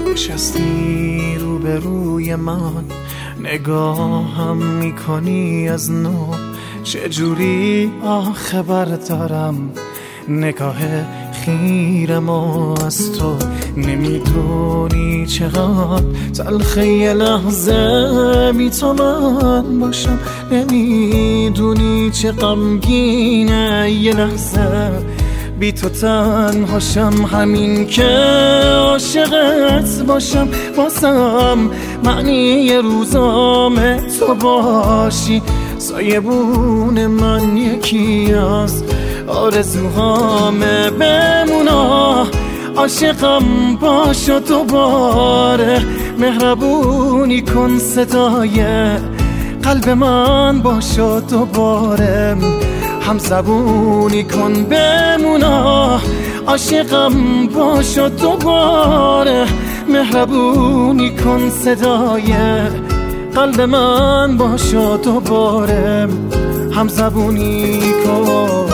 نشستی روبروی من، نگاهم میکنی از نو، چجوری آخه بردارم نگاه خیرم از تو. نمیدونی چقدر تلخه یه لحظه بی تو من باشم، نمیدونی چه غمگینه یه لحظه بی تو تنهاشم. همین که عاشقت باشم واسم معنی روزام تو باشی. سایبون من یکی از آرزوهامه، بمونا عاشقم باش و دوباره مهربونی کن، صدای قلب من باش و دوباره همزبونی کن. بمونا عاشقم باش و دوباره مهربونی کن، صدای قلب من باش و دوباره همزبونی کن.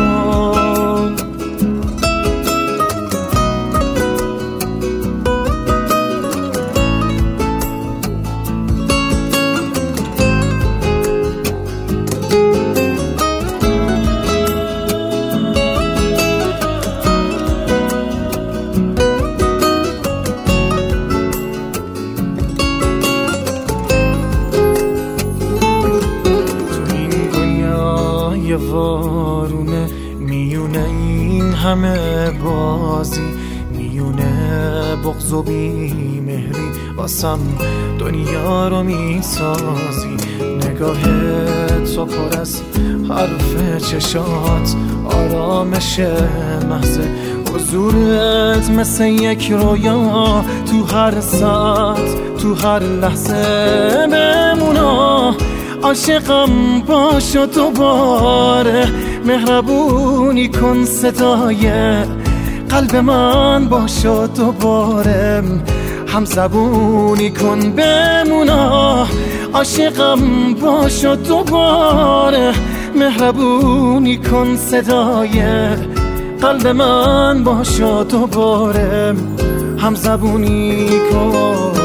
یه وارونه میونه این همه بازی، میونه بغض و بیمهری واسم دنیا رو میسازی. نگاه تو پر از حرف چشات، آرامش محض حضورت مثل یک رویا تو هر ساعت تو هر لحظه. بمونا عاشقم باش و دوباره مهربونی کن، صدای قلب من باش و دوباره همزبونی کن. بمونا عاشقم باش و دوباره مهربونی کن، صدای قلب من باش و دوباره همزبونی کن.